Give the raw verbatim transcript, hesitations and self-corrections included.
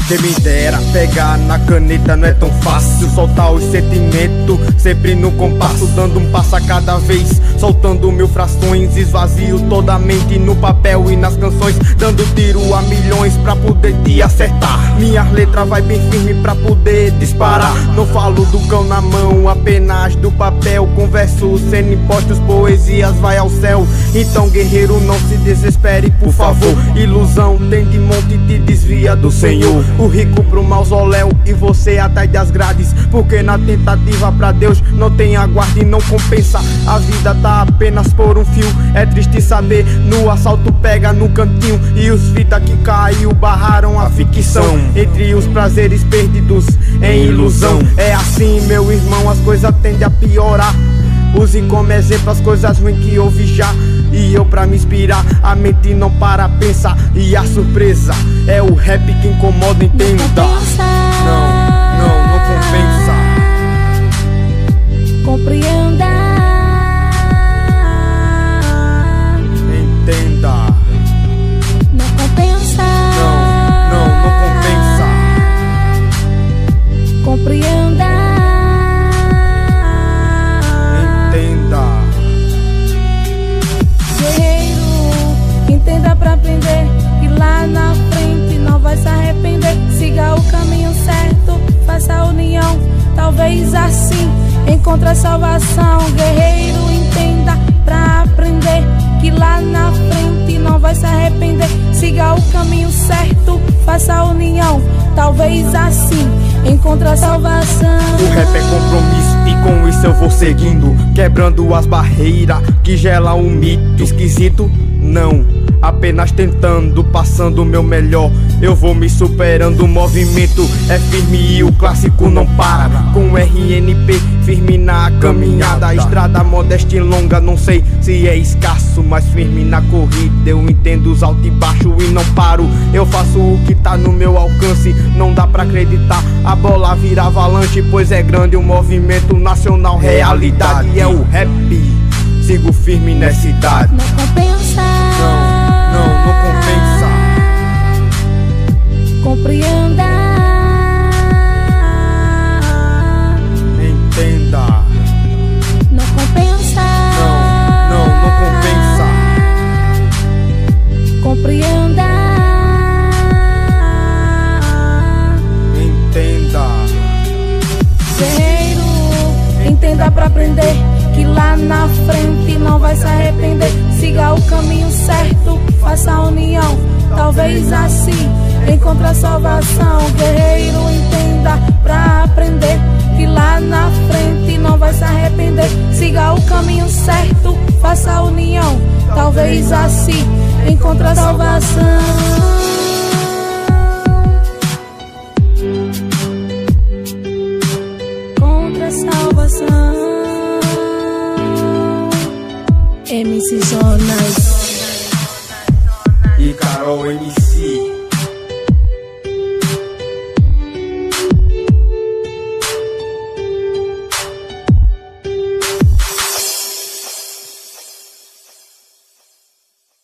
Quem me dera pegar na caneta, não é tão fácil soltar os sentimentos, sempre no compasso, dando um passo a cada vez, soltando mil frações, esvazio toda a mente no papel e nas canções, dando tiro a milhões pra poder te acertar. Minhas letras vai bem firme pra poder disparar. Não falo do cão na mão, apenas do papel, com versos sendo impostos, poesias vai ao céu. Então guerreiro, não se desespere, por favor. Ilusão tem de monte e te desvia do Senhor. O rico pro mausoléu e você atrás das grades, porque na tentativa pra Deus não tem aguarde, não compensa. A vida tá apenas por um fio. É triste saber, no assalto pega no cantinho, e os fita que caiu barraram a ficção. Entre os prazeres perdidos em ilusão, é assim meu irmão, as coisas tendem a piorar. Use como exemplo as coisas ruins que ouvi já, e eu pra me inspirar, a mente não para a pensar. E a surpresa é o rap que incomoda, entenda. Não, não, não compensa. Compreenda. Entenda. Não compensa. Não, não, não compensa. Compreenda. Entenda pra aprender que lá na frente não vai se arrepender. Siga o caminho certo, faça a união, talvez assim encontre a salvação. Guerreiro, entenda pra aprender que lá na frente não vai se arrepender. Siga o caminho certo, faça a união, talvez assim encontre a salvação. O rap é compromisso e com isso eu vou seguindo, quebrando as barreiras que gelam um mito esquisito. Não, apenas tentando, passando o meu melhor. Eu vou me superando, o movimento é firme e o clássico não para. Com R N P firme na caminhada, estrada modesta e longa, não sei se é escasso, mas firme na corrida. Eu entendo os altos e baixos e não paro. Eu faço o que tá no meu alcance, não dá pra acreditar. A bola vira avalanche, pois é grande o movimento nacional. Realidade é o rap, sigo firme nessa idade. Não compensa. Não, não, não compensa. Compreenda. Entenda. Não compensa. Não, não, não compensa. Compreenda. Entenda. Guerreiro, entenda pra aprender que lá na frente não vai se arrepender. Siga o caminho certo, faça a união, talvez assim encontre a salvação. Guerreiro, entenda pra aprender que lá na frente não vai se arrepender. Siga o caminho certo, faça a união, talvez assim encontre a salvação. Contra a salvação. M C Jonas e Carol M C.